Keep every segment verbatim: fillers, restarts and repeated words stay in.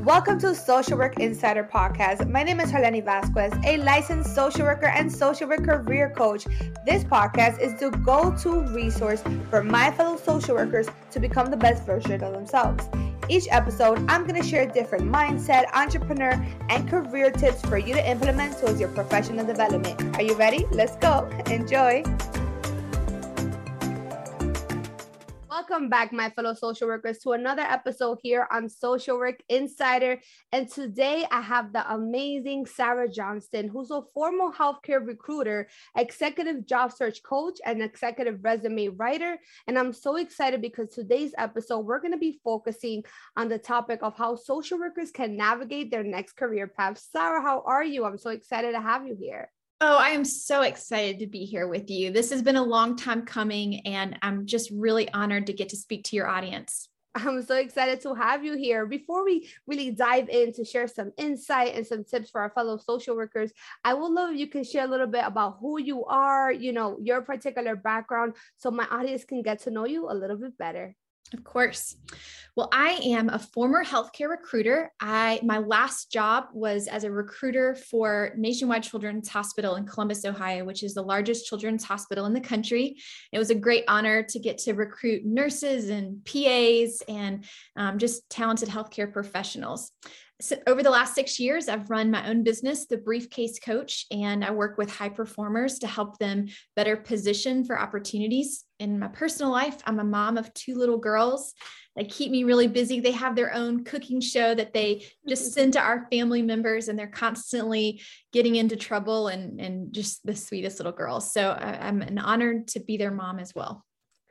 Welcome to Social Work Insider Podcast. My name is Harleni Vasquez, a licensed social worker and social work career coach. This podcast is the go-to resource for my fellow social workers to become the best version of themselves. Each episode, I'm going to share different mindset, entrepreneur, and career tips for you to implement towards your professional development. Are you ready? Let's go. Enjoy. Welcome back, my fellow social workers, to another episode here on Social Work Insider. And today I have the amazing Sarah Johnston, who's a former healthcare recruiter, executive job search coach, and executive resume writer. And I'm so excited because today's episode, we're going to be focusing on the topic of how social workers can navigate their next career path. Sarah, how are you? I'm so excited to have you here. Oh, I am so excited to be here with you. This has been a long time coming, and I'm just really honored to get to speak to your audience. I'm so excited to have you here. Before we really dive in to share some insight and some tips for our fellow social workers, I would love if you can share a little bit about who you are, you know, your particular background, so my audience can get to know you a little bit better. Of course. Well, I am a former healthcare recruiter. I my last job was as a recruiter for Nationwide Children's Hospital in Columbus, Ohio, which is the largest children's hospital in the country. It was a great honor to get to recruit nurses and P As and um, just talented healthcare professionals. So over the last six years, I've run my own business, The Briefcase Coach, and I work with high performers to help them better position for opportunities. In my personal life, I'm a mom of two little girls that keep me really busy. They have their own cooking show that they just send to our family members, and they're constantly getting into trouble and, and just the sweetest little girls. So I, I'm an honored to be their mom as well.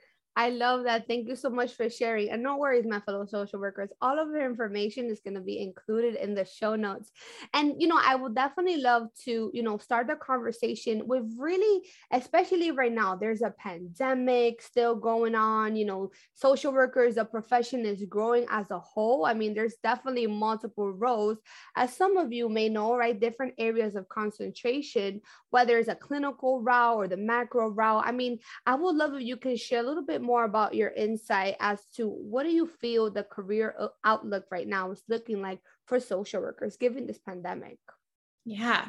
I love that. Thank you so much for sharing. And no worries, my fellow social workers. All of the information is going to be included in the show notes. And, you know, I would definitely love to, you know, start the conversation with really, especially right now, there's a pandemic still going on. You know, social workers, the profession is growing as a whole. I mean, there's definitely multiple roles, as some of you may know, right? Different areas of concentration, whether it's a clinical route or the macro route. I mean, I would love if you can share a little bit more about your insight as to what do you feel the career outlook right now is looking like for social workers given this pandemic? Yeah.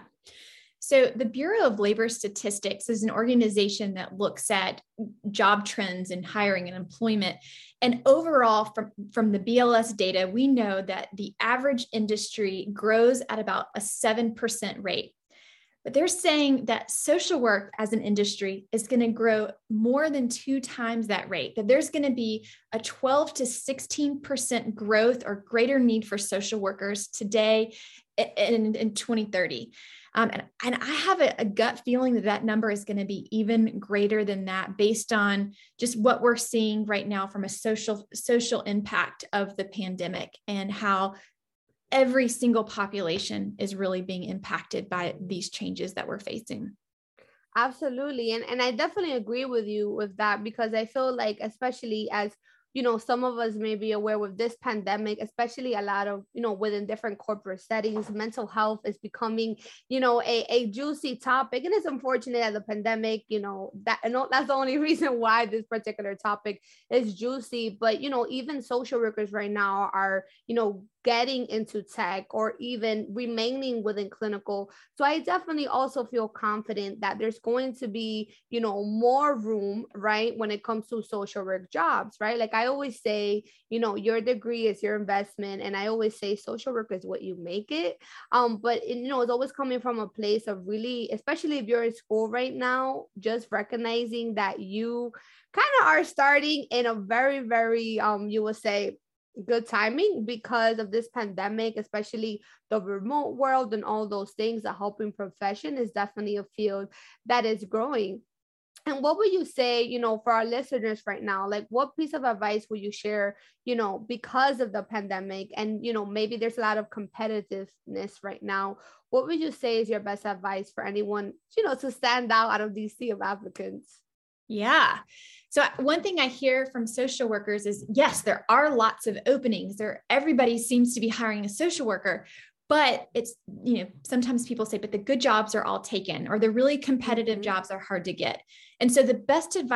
So the Bureau of Labor Statistics is an organization that looks at job trends in hiring and employment. And overall, from, from the B L S data, we know that the average industry grows at about a seven percent rate. But they're saying that social work as an industry is going to grow more than two times that rate, that there's going to be a twelve to sixteen percent growth or greater need for social workers today in, in twenty thirty. Um, and, and I have a, a gut feeling that that number is going to be even greater than that based on just what we're seeing right now from a social, social impact of the pandemic and how every single population is really being impacted by these changes that we're facing. Absolutely. And, and I definitely agree with you with that, because I feel like, especially as, you know, some of us may be aware with this pandemic, especially a lot of, you know, within different corporate settings, mental health is becoming, you know, a, a juicy topic. And it's unfortunate that the pandemic, you know, that and that's the only reason why this particular topic is juicy. But, you know, even social workers right now are, you know, getting into tech or even remaining within clinical. So I definitely also feel confident that there's going to be, you know, more room, right, when it comes to social work jobs, right? Like I always say, you know, your degree is your investment. And I always say social work is what you make it. Um, but, it, you know, it's always coming from a place of really, especially if you're in school right now, just recognizing that you kind of are starting in a very, very, um, you would say, good timing because of this pandemic, especially the remote world and all those things. The helping profession is definitely a field that is growing. And what would you say, you know, for our listeners right now, like what piece of advice would you share, you know, because of the pandemic and, you know, maybe there's a lot of competitiveness right now. What would you say is your best advice for anyone, you know, to stand out out of these sea of applicants? Yeah. So one thing I hear from social workers is, yes, there are lots of openings there. Everybody seems to be hiring a social worker, but it's, you know, sometimes people say, but the good jobs are all taken or the really competitive mm-hmm. jobs are hard to get. And so the best advice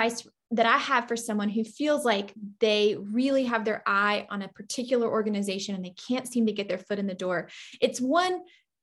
that I have for someone who feels like they really have their eye on a particular organization and they can't seem to get their foot in the door, it's one,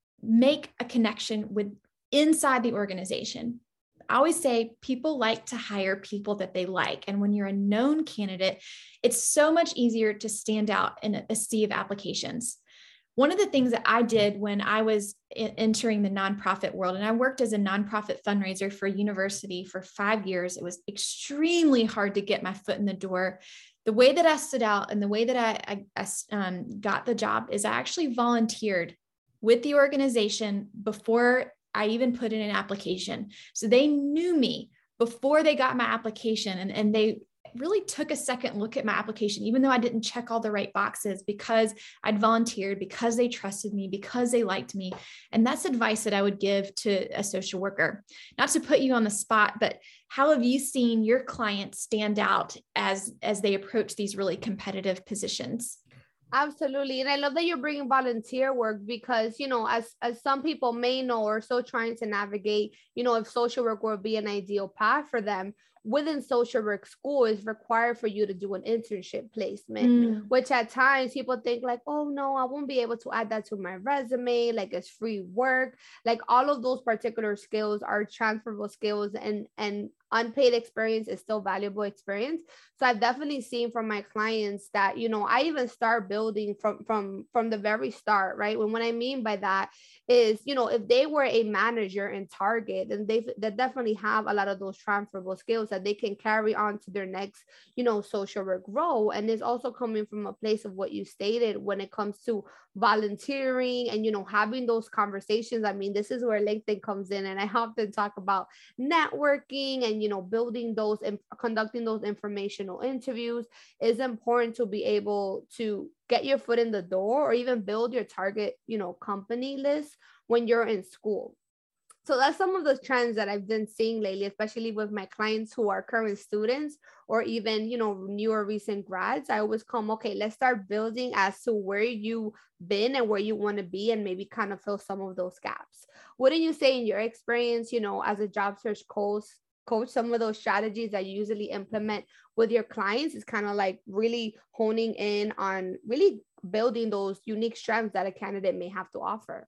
make a connection with inside the organization. I always say people like to hire people that they like. And when you're a known candidate, it's so much easier to stand out in a sea of applications. One of the things that I did when I was entering the nonprofit world, and I worked as a nonprofit fundraiser for a university for five years, it was extremely hard to get my foot in the door. The way that I stood out and the way that I, I, I um, got the job is I actually volunteered with the organization before I even put in an application. So they knew me before they got my application, and, and they really took a second look at my application, even though I didn't check all the right boxes, because I'd volunteered, because they trusted me, because they liked me. And that's advice that I would give to a social worker. Not to put you on the spot, but how have you seen your clients stand out as, as they approach these really competitive positions? Absolutely. And I love that you're bringing volunteer work because, you know, as, as some people may know or so trying to navigate, you know, if social work would be an ideal path for them, within social work school is required for you to do an internship placement, mm. which at times people think like, oh no, I won't be able to add that to my resume. Like it's free work. Like all of those particular skills are transferable skills, and, and unpaid experience is still valuable experience. So I've definitely seen from my clients that, you know, I even start building from, from, from the very start, right? When what I mean by that is, you know, if they were a manager in Target, then they, they definitely have a lot of those transferable skills that they can carry on to their next, you know, social work role. And it's also coming from a place of what you stated when it comes to volunteering and, you know, having those conversations. I mean, this is where LinkedIn comes in. And I often talk about networking and, you know, building those and conducting those informational interviews. Is important to be able to get your foot in the door or even build your target, you know, company list when you're in school. So that's some of the trends that I've been seeing lately, especially with my clients who are current students or even, you know, newer recent grads. I always come, okay, let's start building as to where you've been and where you want to be and maybe kind of fill some of those gaps. Wouldn't you say in your experience, you know, as a job search coach, coach, some of those strategies that you usually implement with your clients is kind of like really honing in on really building those unique strengths that a candidate may have to offer?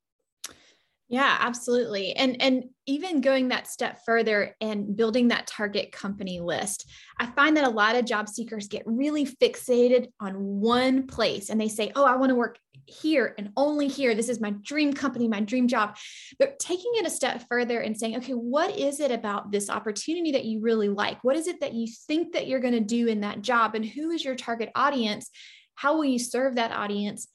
Yeah, absolutely. And, and even going that step further and building that target company list, I find that a lot of job seekers get really fixated on one place and they say, oh, I want to work here and only here. This is my dream company, my dream job. But taking it a step further and saying, okay, what is it about this opportunity that you really like? What is it that you think that you're going to do in that job? And who is your target audience? How will you serve that audience?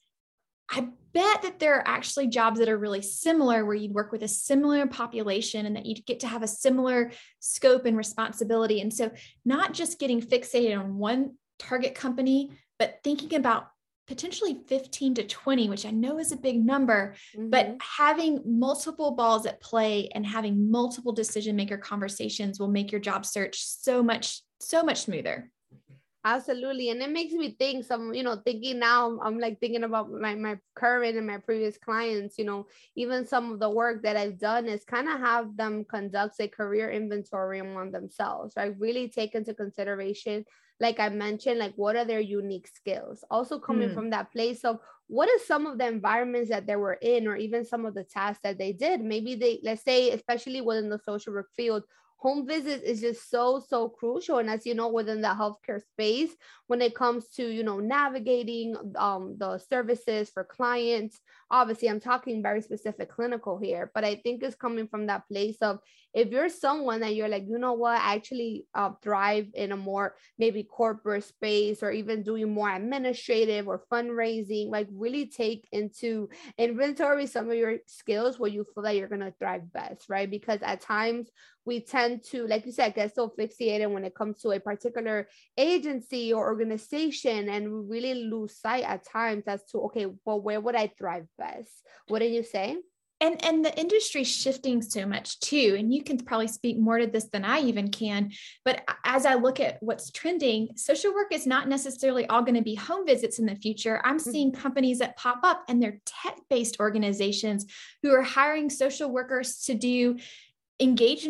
I bet that there are actually jobs that are really similar where you'd work with a similar population and that you'd get to have a similar scope and responsibility. And so not just getting fixated on one target company, but thinking about potentially fifteen to twenty, which I know is a big number, mm-hmm. but having multiple balls at play and having multiple decision maker conversations will make your job search so much, so much smoother. Absolutely. And it makes me think some, you know, thinking now, I'm like thinking about my, my current and my previous clients, you know, even some of the work that I've done is kind of have them conduct a career inventory on themselves, right? Really take into consideration, like I mentioned, like what are their unique skills? Also coming mm. from that place of what are some of the environments that they were in, or even some of the tasks that they did. Maybe they, let's say, especially within the social work field, home visits is just so, so crucial. And as you know, within the healthcare space, when it comes to, you know, navigating um, the services for clients, obviously I'm talking very specific clinical here, but I think it's coming from that place of, if you're someone that you're like, you know what, I actually uh, thrive in a more maybe corporate space or even doing more administrative or fundraising, like really take into inventory some of your skills where you feel that you're going to thrive best, right? Because at times we tend to, like you said, get so fixated when it comes to a particular agency or organization, and we really lose sight at times as to, okay, well, where would I thrive best? Wouldn't you say? And, and the industry is shifting so much too. And you can probably speak more to this than I even can. But as I look at what's trending, social work is not necessarily all going to be home visits in the future. I'm seeing companies that pop up and they're tech-based organizations who are hiring social workers to do engagement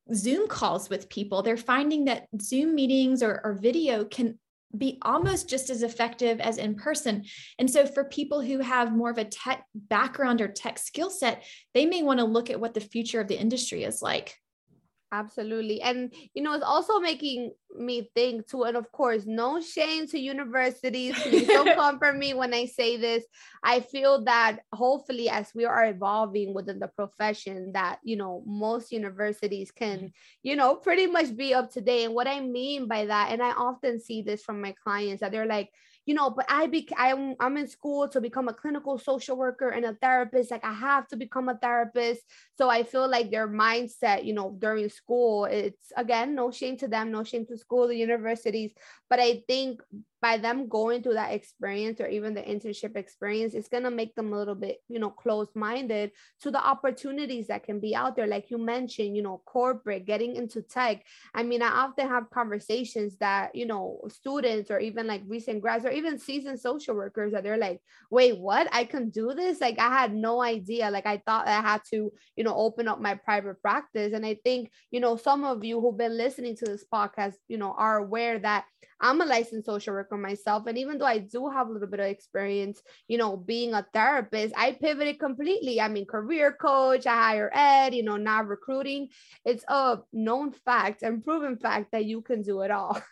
Zoom calls with people. They're finding that Zoom meetings or, or video can be almost just as effective as in person. And so for people who have more of a tech background or tech skill set, they may want to look at what the future of the industry is like. Absolutely. And, you know, it's also making me think too, and of course, no shame to universities. Please don't come for me when I say this. I feel that hopefully as we are evolving within the profession that, you know, most universities can, you know, pretty much be up to date. And what I mean by that, and I often see this from my clients, that they're like, you know, but I be I'm, I'm in school to become a clinical social worker and a therapist. Like I have to become a therapist. So I feel like their mindset, you know, during school, it's again, no shame to them, no shame to school, the universities. But I think by them going through that experience or even the internship experience, it's going to make them a little bit, you know, closed-minded to the opportunities that can be out there. Like you mentioned, you know, corporate, getting into tech. I mean, I often have conversations that, you know, students or even like recent grads or even seasoned social workers that they're like, wait, what? I can do this? Like, I had no idea. Like, I thought I had to, you know, open up my private practice. And I think, you know, some of you who've been listening to this podcast, you know, are aware that I'm a licensed social worker myself. And even though I do have a little bit of experience, you know, being a therapist, I pivoted completely. I mean, career coach, I higher ed, you know, now recruiting. It's a known fact and proven fact that you can do it all.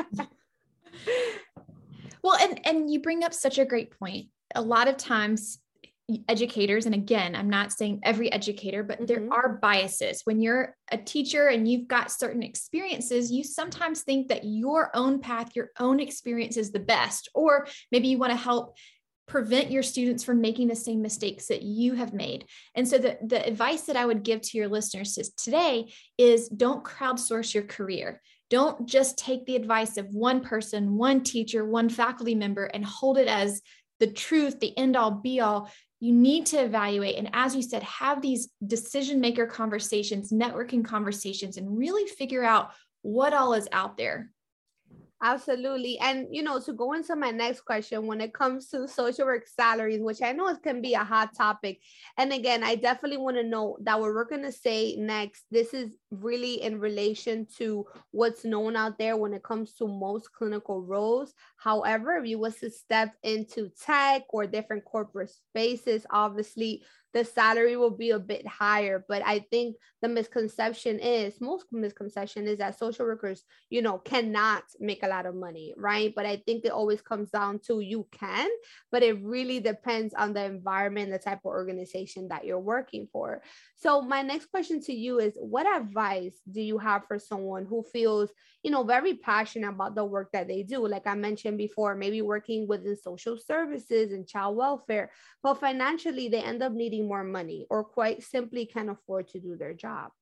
Well, and, and you bring up such a great point. A lot of times educators, and again, I'm not saying every educator, but mm-hmm. there are biases. When you're a teacher and you've got certain experiences, you sometimes think that your own path, your own experience is the best, or maybe you want to help prevent your students from making the same mistakes that you have made. And so the, the advice that I would give to your listeners today is don't crowdsource your career. Don't just take the advice of one person, one teacher, one faculty member, and hold it as the truth, the end all be all. You need to evaluate. And as you said, have these decision maker conversations, networking conversations, and really figure out what all is out there. Absolutely. And, you know, to go into my next question, when it comes to social work salaries, which I know it can be a hot topic. And again, I definitely want to know that what we're going to say next, this is really in relation to what's known out there when it comes to most clinical roles. However, if you was to step into tech or different corporate spaces, obviously the salary will be a bit higher. But I think the misconception is, most misconception is that social workers, you know, cannot make a lot of money, right? But I think it always comes down to you can, but it really depends on the environment, the type of organization that you're working for. So my next question to you is, what advice do you have for someone who feels, you know, very passionate about the work that they do? Like I mentioned before, maybe working within social services and child welfare, but financially they end up needing more money or quite simply can't afford to do their job.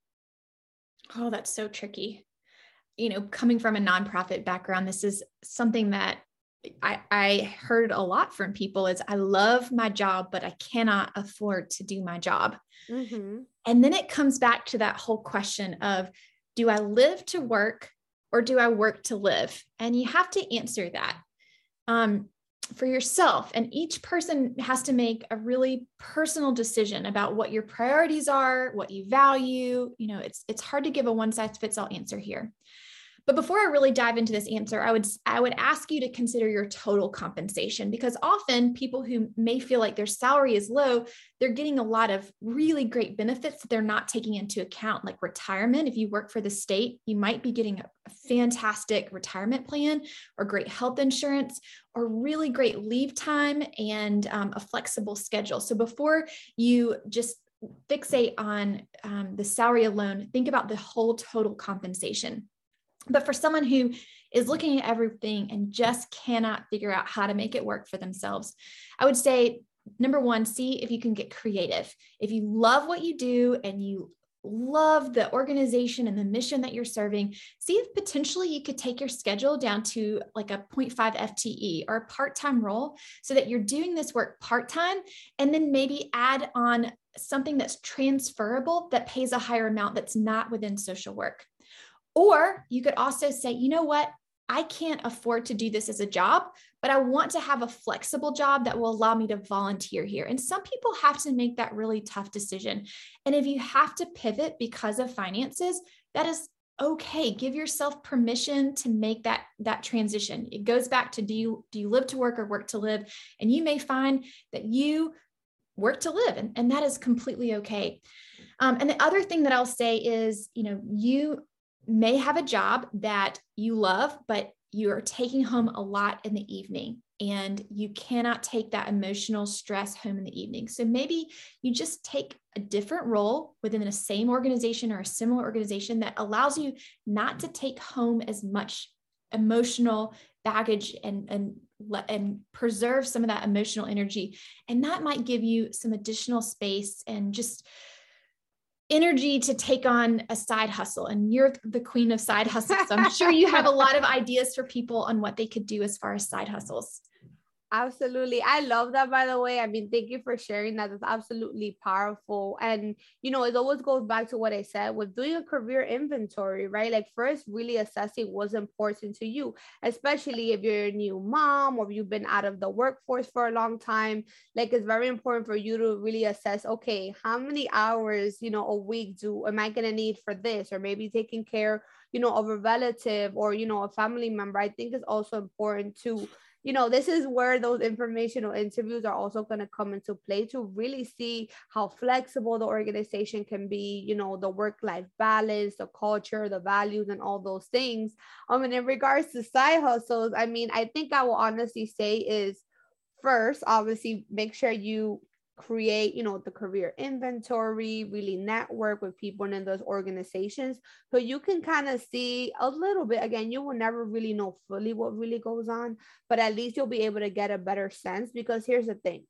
Oh, that's so tricky. You know, coming from a nonprofit background, this is something that I, I heard a lot from people is, I love my job, but I cannot afford to do my job. Mm-hmm. And then it comes back to that whole question of, do I live to work or do I work to live? And you have to answer that um, for yourself. And each person has to make a really personal decision about what your priorities are, what you value. You know, it's, it's hard to give a one size fits all answer here. But before I really dive into this answer, I would, I would ask you to consider your total compensation, because often people who may feel like their salary is low, they're getting a lot of really great benefits that they're not taking into account, like retirement. If you work for the state, you might be getting a fantastic retirement plan or great health insurance or really great leave time and um, a flexible schedule. So before you just fixate on um, the salary alone, think about the whole total compensation. But for someone who is looking at everything and just cannot figure out how to make it work for themselves, I would say, number one, see if you can get creative. If you love what you do and you love the organization and the mission that you're serving, see if potentially you could take your schedule down to like a zero point five F T E or a part-time role so that you're doing this work part-time, and then maybe add on something that's transferable that pays a higher amount that's not within social work. Or you could also say, you know what, I can't afford to do this as a job, but I want to have a flexible job that will allow me to volunteer here. And some people have to make that really tough decision. And if you have to pivot because of finances, that is okay. Give yourself permission to make that, that transition. It goes back to, do you, do you live to work or work to live? And you may find that you work to live, and, and that is completely okay. Um, and the other thing that I'll say is, you know, you may have a job that you love, but you are taking home a lot in the evening, and you cannot take that emotional stress home in the evening. So maybe you just take a different role within the same organization or a similar organization that allows you not to take home as much emotional baggage and, and, and preserve some of that emotional energy. And that might give you some additional space and just energy to take on a side hustle. And you're the queen of side hustles. So I'm sure you have a lot of ideas for people on what they could do as far as side hustles. Absolutely. I love that, by the way. I mean, thank you for sharing that. That's absolutely powerful. And, you know, it always goes back to what I said with doing a career inventory, right? Like first really assessing what's important to you, especially if you're a new mom or you've been out of the workforce for a long time. Like it's very important for you to really assess, okay, how many hours, you know, a week do am I going to need for this? Or maybe taking care, you know, of a relative or, you know, a family member. I think it's also important to, you know, this is where those informational interviews are also going to come into play to really see how flexible the organization can be, you know, the work-life balance, the culture, the values, and all those things. Um, and in regards to side hustles, I mean, I think I will honestly say is first, obviously, make sure you create, you know, the career inventory, really network with people in those organizations so you can kind of see a little bit. Again, you will never really know fully what really goes on, but at least you'll be able to get a better sense. Because here's the thing,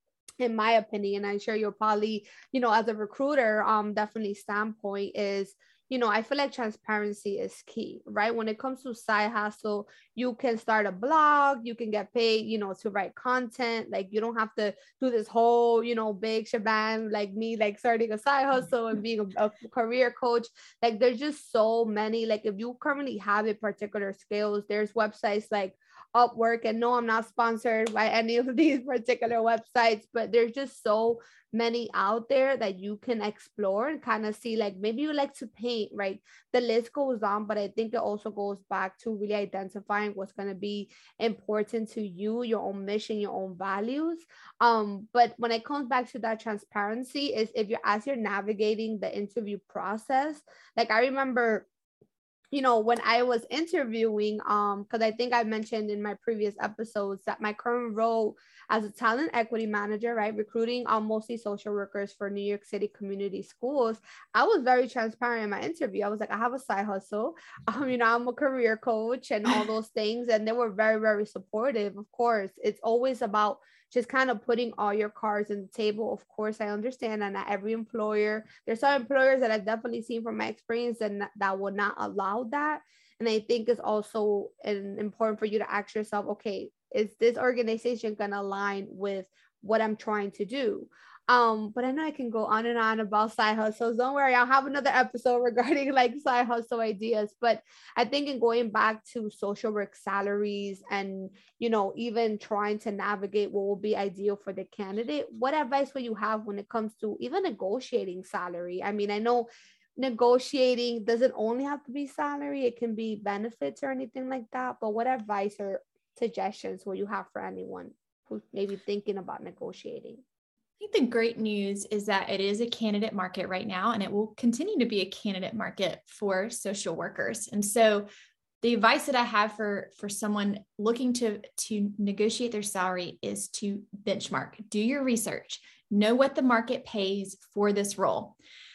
in my opinion, I'm sure you'll probably, you know, as a recruiter, um, definitely standpoint is, you know, I feel like transparency is key, right? When it comes to side hustle, you can start a blog, you can get paid, you know, to write content. Like you don't have to do this whole, you know, big shebang like me, like starting a side hustle and being a, a career coach. Like there's just so many, like if you currently have a particular skills, there's websites like Upwork, and no, I'm not sponsored by any of these particular websites, but there's just so many out there that you can explore and kind of see, like maybe you like to paint, right? The list goes on, but I think it also goes back to really identifying what's going to be important to you, your own mission, your own values. Um, but when it comes back to that transparency is if you're, as you're navigating the interview process, like I remember, you know, when I was interviewing, um, because I think I mentioned in my previous episodes that my current role as a talent equity manager, right, recruiting um, mostly social workers for New York City community schools, I was very transparent in my interview. I was like, I have a side hustle, um, you know, I'm a career coach and all those things, and they were very, very supportive. Of course, it's always about just kind of putting all your cards on the table. Of course, I understand that not every employer, there's some employers that I've definitely seen from my experience and that, that would not allow that. And I think it's also an, important for you to ask yourself, okay, is this organization going to align with what I'm trying to do? Um, but I know I can go on and on about side hustles. Don't worry, I'll have another episode regarding like side hustle ideas. But I think in going back to social work salaries and, you know, even trying to navigate what will be ideal for the candidate, what advice would you have when it comes to even negotiating salary? I mean, I know negotiating doesn't only have to be salary, it can be benefits or anything like that. But what advice or suggestions will you have for anyone who's maybe thinking about negotiating? I think the great news is that it is a candidate market right now, and it will continue to be a candidate market for social workers. And so the advice that I have for, for someone looking to, to negotiate their salary is to benchmark, do your research, know what the market pays for this role.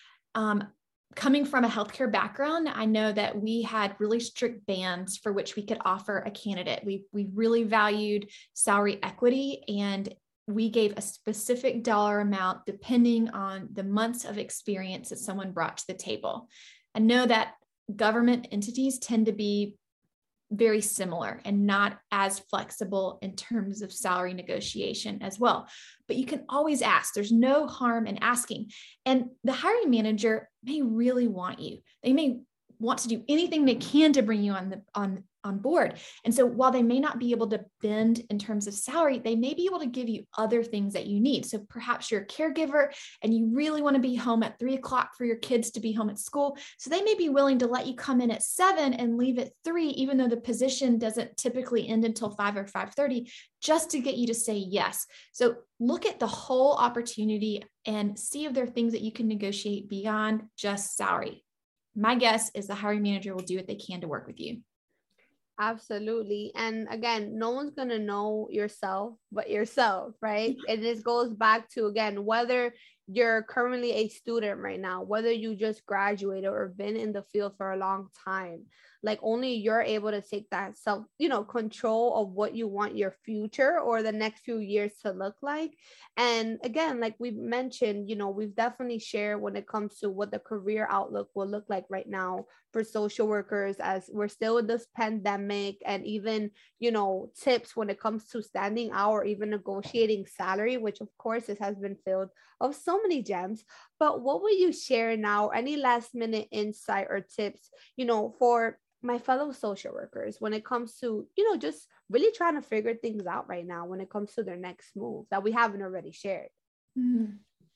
Um, coming from a healthcare background, I know that we had really strict bands for which we could offer a candidate. We, we really valued salary equity, and we gave a specific dollar amount depending on the months of experience that someone brought to the table. I know that government entities tend to be very similar and not as flexible in terms of salary negotiation as well. But you can always ask. There's no harm in asking. And the hiring manager may really want you. They may want to do anything they can to bring you on the on on board. And so while they may not be able to bend in terms of salary, they may be able to give you other things that you need. So perhaps you're a caregiver and you really want to be home at three o'clock for your kids to be home at school. So they may be willing to let you come in at seven and leave at three, even though the position doesn't typically end until five or five thirty, just to get you to say yes. So look at the whole opportunity and see if there are things that you can negotiate beyond just salary. My guess is the hiring manager will do what they can to work with you. Absolutely. And again, no one's going to know yourself but yourself, right? And this goes back to, again, whether you're currently a student right now, whether you just graduated or been in the field for a long time, like only you're able to take that self, you know, control of what you want your future or the next few years to look like. And again, like we mentioned, you know, we've definitely shared when it comes to what the career outlook will look like right now for social workers as we're still in this pandemic, and even, you know, tips when it comes to standing out or even negotiating salary, which of course this has been filled of so many gems. But what will you share now? Any last minute insight or tips, you know, for my fellow social workers when it comes to, you know, just really trying to figure things out right now when it comes to their next move that we haven't already shared? Mm.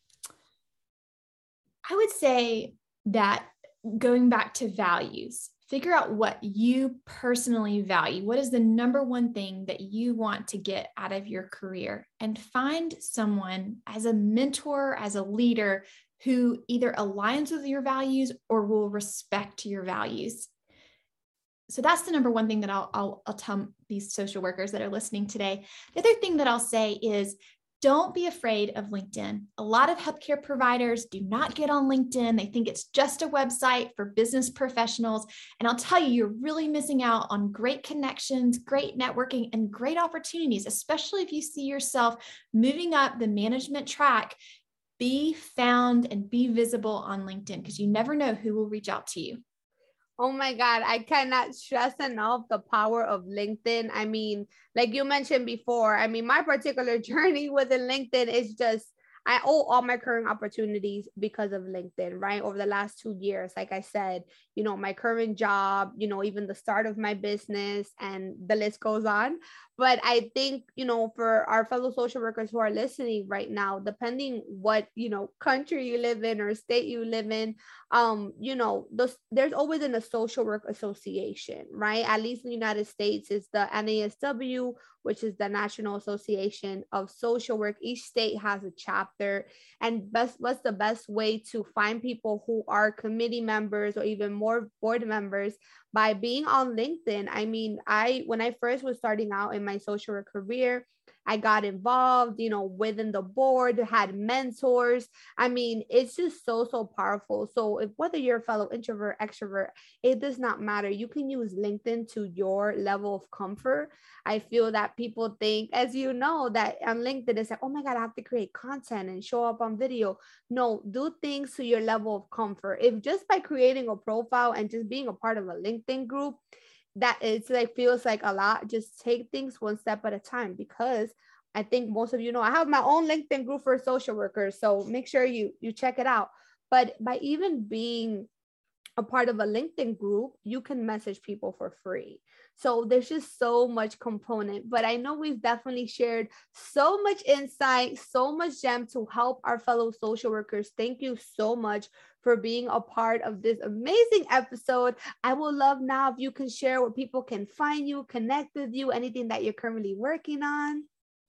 I would say that going back to values, figure out what you personally value. What is the number one thing that you want to get out of your career? And find someone as a mentor, as a leader, who either aligns with your values or will respect your values. So that's the number one thing that I'll, I'll, I'll tell these social workers that are listening today. The other thing that I'll say is, don't be afraid of LinkedIn. A lot of healthcare providers do not get on LinkedIn. They think it's just a website for business professionals. And I'll tell you, you're really missing out on great connections, great networking, and great opportunities, especially if you see yourself moving up the management track. Be found and be visible on LinkedIn, because you never know who will reach out to you. Oh my God, I cannot stress enough the power of LinkedIn. I mean, like you mentioned before, I mean, my particular journey within LinkedIn is just, I owe all my current opportunities because of LinkedIn, right? Over the last two years, like I said, you know, my current job, you know, even the start of my business, and the list goes on. But I think, you know, for our fellow social workers who are listening right now, depending what, you know, country you live in or state you live in, um, you know, those, there's always in a social work association, right? At least in the United States, it's the N A S W, which is the National Association of Social Work. Each state has a chapter. And best, what's the best way to find people who are committee members or even more board members? By being on LinkedIn. I mean, I, when I first was starting out in my social work career, I got involved, you know, within the board, had mentors. I mean, it's just so, so powerful. So if whether you're a fellow introvert, extrovert, it does not matter. You can use LinkedIn to your level of comfort. I feel that people think, as you know, that on LinkedIn, it's like, oh my God, I have to create content and show up on video. No, do things to your level of comfort. If just by creating a profile and just being a part of a LinkedIn group, that it's like feels like a lot, just take things one step at a time. Because I think most of you know I have my own LinkedIn group for social workers, so make sure you you check it out. But by even being a part of a LinkedIn group, you can message people for free. So there's just so much component, but I know we've definitely shared so much insight, so much gem to help our fellow social workers. Thank you so much for being a part of this amazing episode. I would love now if you can share where people can find you, connect with you, anything that you're currently working on.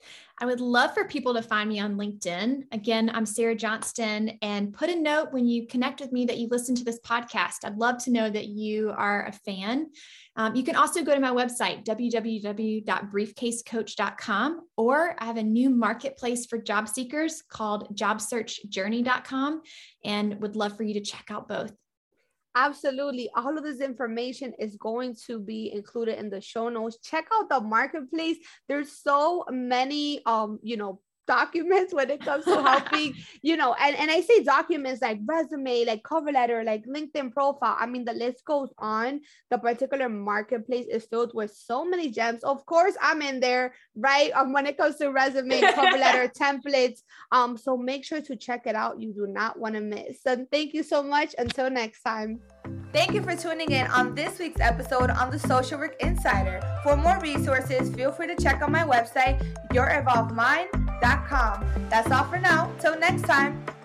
I would love for people to find me on LinkedIn. Again, I'm Sarah Johnston, and put a note when you connect with me that you listen to this podcast. I'd love to know that you are a fan. Um, you can also go to my website, w w w dot briefcase coach dot com, or I have a new marketplace for job seekers called job search journey dot com, and would love for you to check out both. Absolutely. All of this information is going to be included in the show notes. Check out the marketplace. There's so many, um, you know, documents when it comes to helping, you know, and, and I say documents like resume, like cover letter, like LinkedIn profile. I mean, the list goes on. The particular marketplace is filled with so many gems. Of course, I'm in there, right? Um, when it comes to resume, cover letter, templates. Um, so make sure to check it out. You do not want to miss. So thank you so much. Until next time. Thank you for tuning in on this week's episode on the Social Work Insider. For more resources, feel free to check out my website, your evolved mind dot com. That's all for now. Till next time.